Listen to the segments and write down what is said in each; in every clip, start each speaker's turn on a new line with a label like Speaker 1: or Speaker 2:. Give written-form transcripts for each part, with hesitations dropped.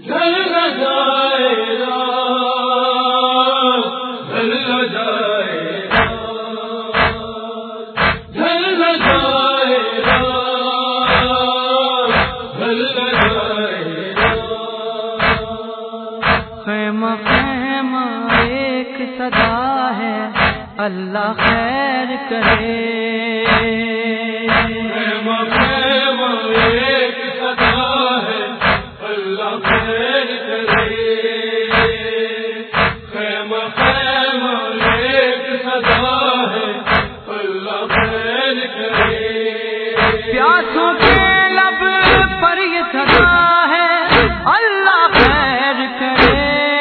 Speaker 1: خیمہ خیمہ ایک صدا ہے، اللہ خیر کرے۔
Speaker 2: خیمہ خیمہ ایک صدا ہے، اللہ خیر کرے۔ خیمہ خیمہ ایک صدا ہے، اللہ خیر کرے۔
Speaker 1: پیاسوں کے لب پر یہ صدا ہے، اللہ خیر کرے۔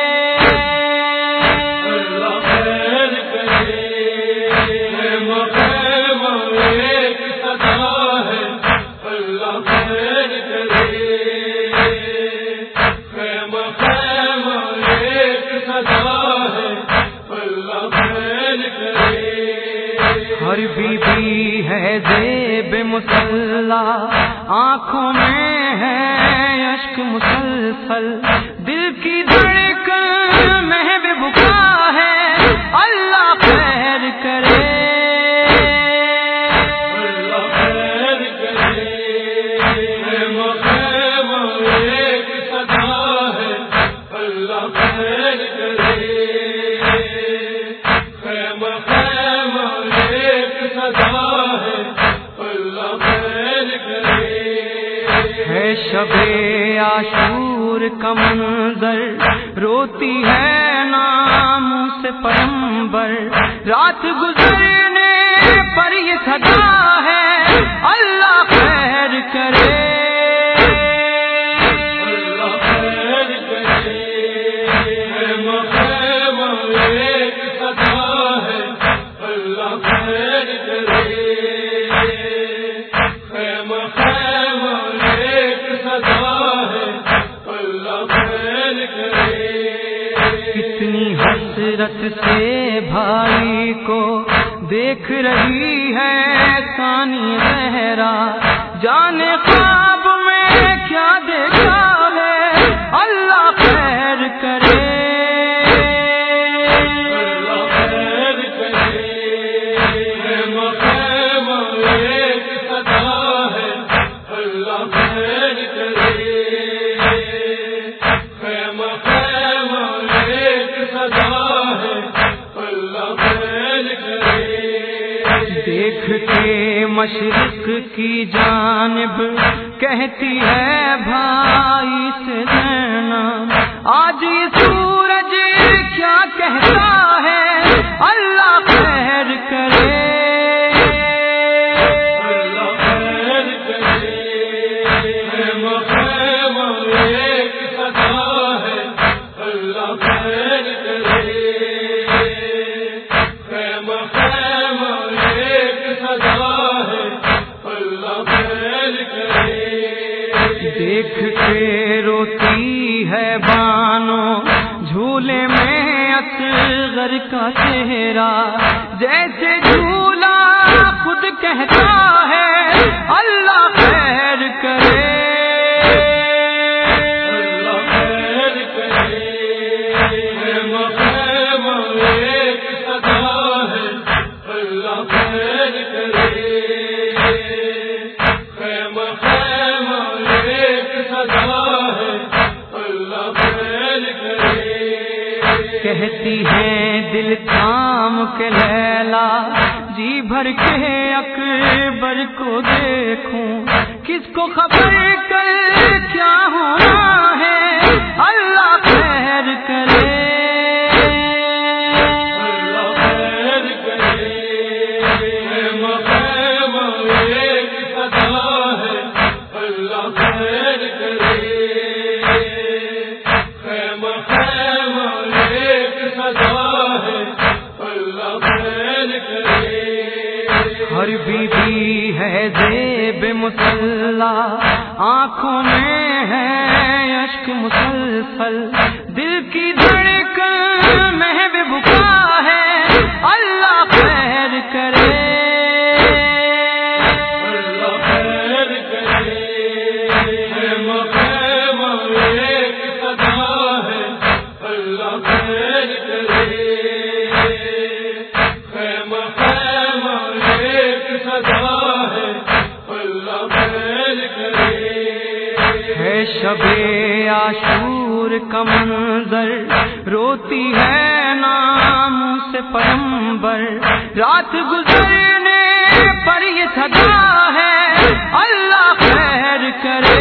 Speaker 1: ہر بی بی ہے زیب مسلح، آنکھوں میں ہے اشک مسلسل، دل کی دھڑکن میں بھی بکا ہے، اللہ خیر کرے۔ ہے شب عاشور کا منظر، روتی ہے نام سے پیغمبر، رات گزرنے پر یہ صدا ہے، اللہ خیر کرے۔ کتنی حسرت سے بھائی کو دیکھ رہی ہے ثانی زہرا، جانے خواب میں کیا دیکھا ہے، اللہ خیر کرے۔ دیکھ کے مشرق کی جانب کہتی ہے بھائی سے زینب، آج یہ سورج کیا کہتا ہے، اللہ خیر کرے۔ دیکھ کے روتی ہے بانو جھولے میں اصغر کا چہرہ، جیسے جھولا خود کہتا ہے، اللہ خیر کرے۔ کہتی ہیں دل تھام کے لیلا، جی بھر کے اکبر کو دیکھوں، کس کو خبر کل کیا ہونا ہے، اللہ خیر کرے۔ ہر بی بی ہے زیب مسلح، آنکھوں میں ہے اشک مسلسل، دل کی دھڑکن میں بھی بکا ہے، اللہ خیر کرے۔ شبِ عاشور کا منظر، روتی ہے نام سے پیغمبر، رات گزرنے پر یہ صدا ہے اللہ خیر کرے،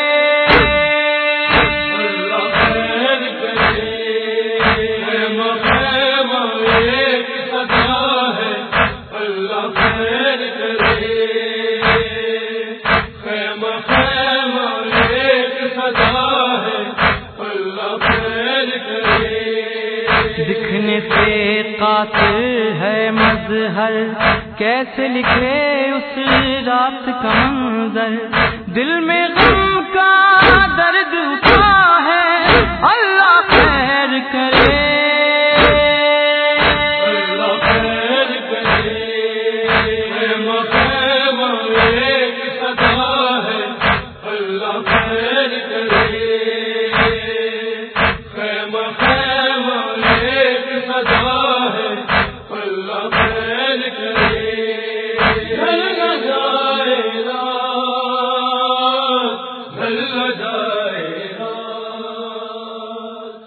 Speaker 1: دکھنے سے قاتل ہے مظہر، کیسے لکھے اس رات کا منظر، دل میں غم کا درد اٹھا ہے اللہ خیر کرے،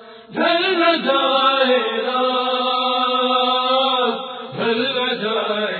Speaker 2: جائے